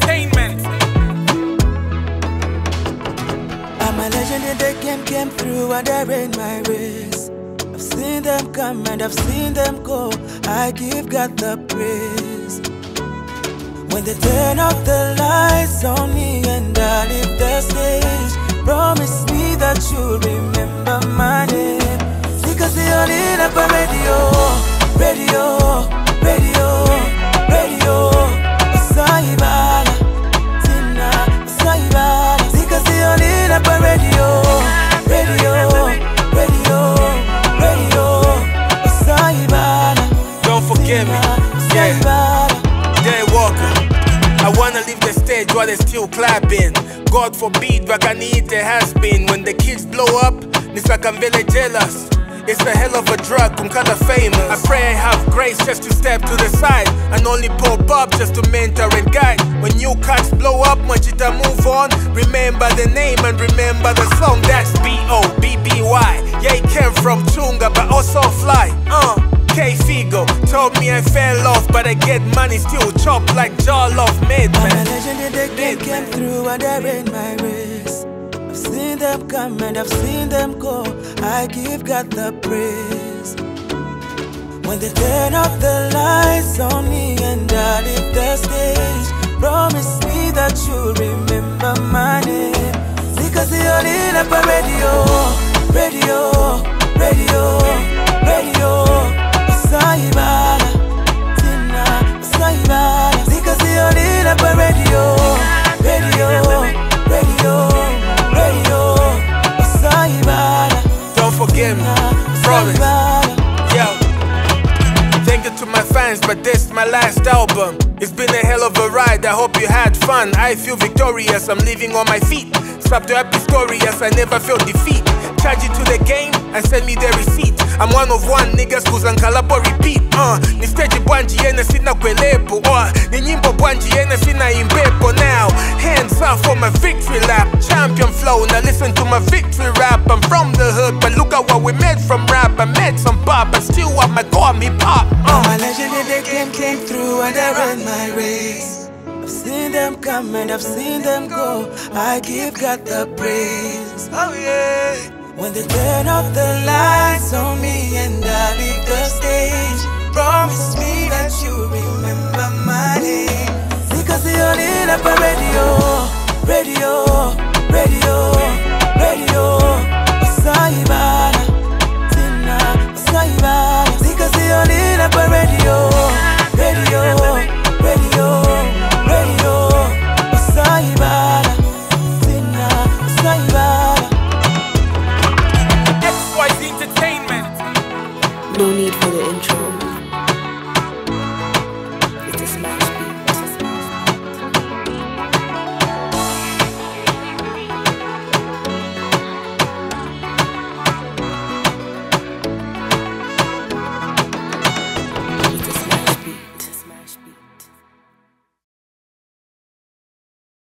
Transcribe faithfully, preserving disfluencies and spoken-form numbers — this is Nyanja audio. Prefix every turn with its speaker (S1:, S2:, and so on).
S1: Entertainment.
S2: I'm a legend in the game, came through and I ran my race. I've seen them come and I've seen them go. I give God the praise. When they turn off the lights on me and I leave the stage, promise me that you'll remember my name. Because they all in up a radio, radio, radio, radio. Saibala, Tina, Saibala. Because they all in up a radio, radio, radio, radio. Saibala.
S1: Don't forget me. Yeah. Jay Walker. I wanna leave the stage while they still clapping. God forbid, but I need it has been. When the kids blow up, it's like I'm very jealous. It's a hell of a drug, I'm kinda famous. I pray I have grace just to step to the side and only pop up just to mentor and guide. When new cuts blow up, want you to move on. Remember the name and remember the song. That's B O B B Y. Yeah, he came from Chunga, but also fly. Uh, K Figo told me I fell off, but I get money still chop like Jollof made, man.
S2: I'm a legend in the game, came through and I ran my race. I've seen them come and I've seen them go. I give God the praise. When they turn off the lights on me and I leave the stage, promise me that you'll remember my name. Because they all in up a radio, radio, radio, radio. Saibala, Tina, Saibala. Because they all in up a radio, radio, radio, radio. Saibala.
S1: Don't forget me, promise. Yo, thank you to my fans, but this is my last album. It's been a hell of a ride, I hope you had fun. I feel victorious, I'm living on my feet. Stop to happy story as I never felt defeat. Charge it to the game and send me the receipt. I'm one of one niggas who's on Calabo repeat. Uh, ni stage bwanji yena sina kwelepo. Or ni nyimbo bwanji yena sina imbepo. Now, hands up for my victory lap. Champion flow, now listen to my victory rap. I'm from the hood, but look at what we made from rap. I made some pop, but still what my core me pop. Uh.
S2: I'm a legend in the game, came through and I ran my race. I've seen them come and I've seen them go. I give God the praise.
S1: Oh yeah.
S2: When they turn off the lights on me and I leave the stage, promise me that you remember my name. Because they all in up a radio, radio, radio, radio. Saibala, Tina, Saibala. Because they all in up a radio, radio, radio, radio. Saibala, Tina, Saibala.
S1: X Y Z Entertainment.
S3: No need for the intro.